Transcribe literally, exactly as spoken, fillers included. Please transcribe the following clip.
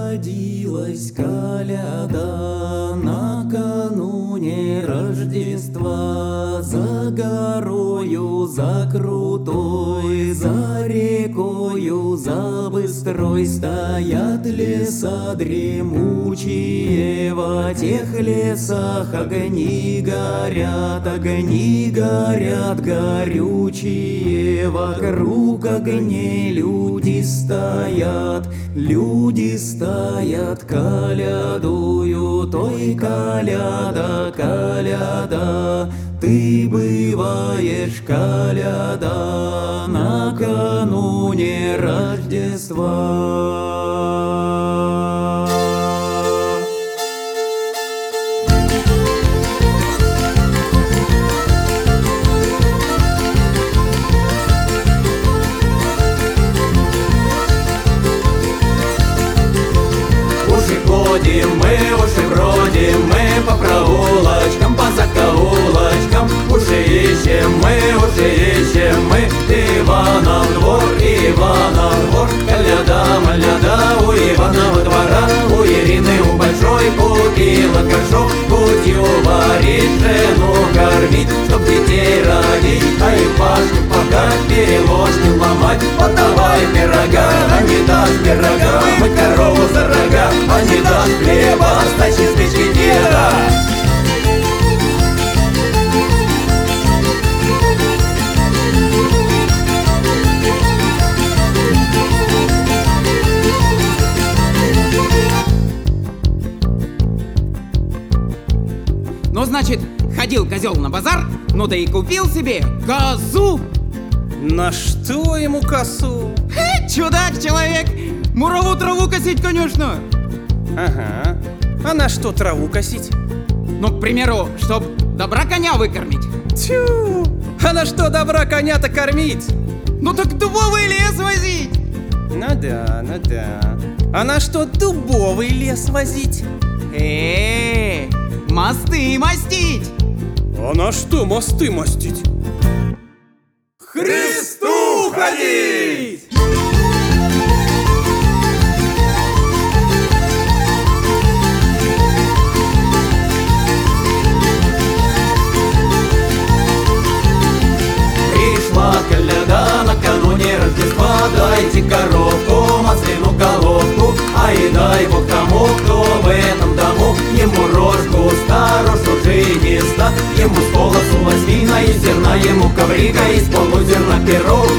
Родилась коляда накануне Рождества. За горою, за крутой, за рекою, за быстрой стоят леса дремучие. В тех лесах огни горят, огни горят горючие. Вокруг огней люди стоят, люди стоят, колядуют. Ой, коляда, коляда, ты бываешь, коляда, накануне Рождества. Ходим мы, уши бродим мы по проулочкам, по закоулочкам. Уши ищем мы, уши ищем мы, Иванов двор, Иванов двор. Коляда, маляда у Иванова двора, у Ирины, у большой купила горшок. Кутью варить, жену кормить, чтоб детей родить, а и Пашку погать, переложки ломать. Вот давай пирога, а не дашь пирога, мы корову за рога, а не дашь хлеба, стащи с печки деда. Ну, значит, ходил козел на базар, ну да и купил себе козу. На что ему косу? Хе, чудак человек! Мураву траву косить, конечно! Ага. А на что траву косить? Ну, к примеру, чтоб добра коня выкормить. Тю! А на что добра коня-то кормить? Ну так дубовый лес возить! Ну да, ну да. А на что дубовый лес возить? Э-э-э, мосты мостить! А на что мосты мостить? Христу ходить! Пришла коляда накануне Рождества. Дайте коровку, маслину головку, а и дай Бог тому, кто в этом дому. Ему рожку старушу жениста, ему с колосу лосьмина, из зерна ему коврика, из полузерна пирог,